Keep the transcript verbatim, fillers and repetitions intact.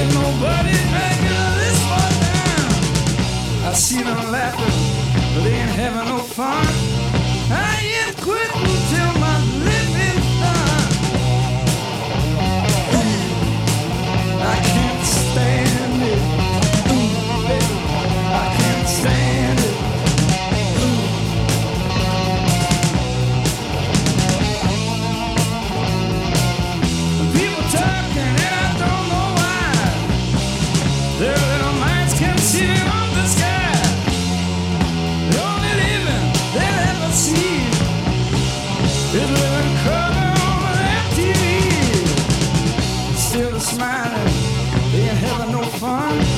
Ain't nobody making this far down. I see them laughing, but they ain't having no fun. I ain't quitting till my living's done. I can't stand it. Ooh, baby, I can't stand it. People talking and I don't know why. Their little minds can't see on the sky. The only living they'll ever see is living color on M T V. Still they're smiling, they ain't having no fun.